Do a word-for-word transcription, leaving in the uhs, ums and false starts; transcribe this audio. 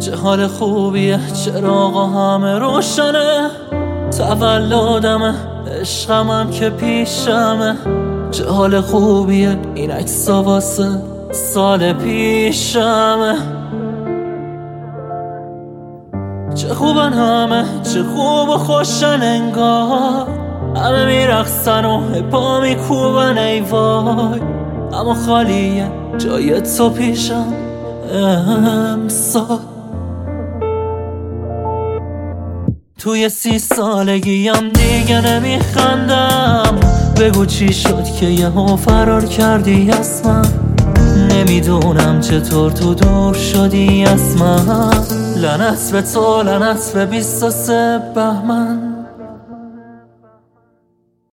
چه حال خوبیه، چراغا همه روشنه، تولدمه، عشقمم که پیشمه. چه حال خوبیه، این عکسا واسه سال پیشمه. چه خوبن همه، چه خوب و خوشن انگار، همه میرقصن و پا میکوبن ای وای. اما خالیه جای تو پیشم امسال. توی سی سالگیم دیگه نمیخندم، بگو چی شد که یهو فرار کردی از من. نمیدونم چطور تو دور شدی از من. لعنت به تو، لعنت به بیست و سه بهمن.